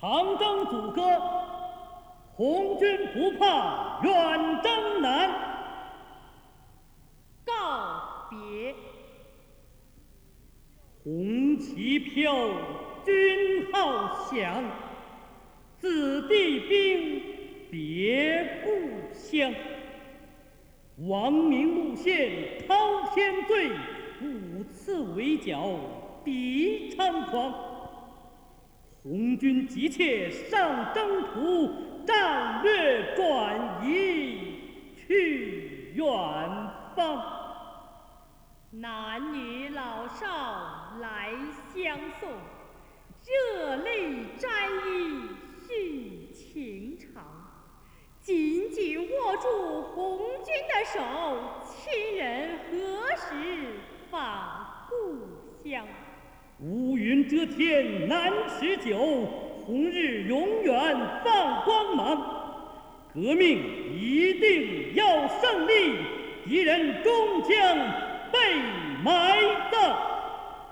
长征阻隔，红军不怕远征难。 告别。 红旗飘，军号响，子弟兵，别故乡。亡命路线滔天罪，5次围剿敌猖狂。红军急切上征途，战略转移去远方。 男女老少来相送，热泪沾衣叙情长。紧紧握住红军的手，亲人何时返故乡？ 乌云遮天难持久，红日永远放光芒。革命一定要胜利，敌人终将被埋葬。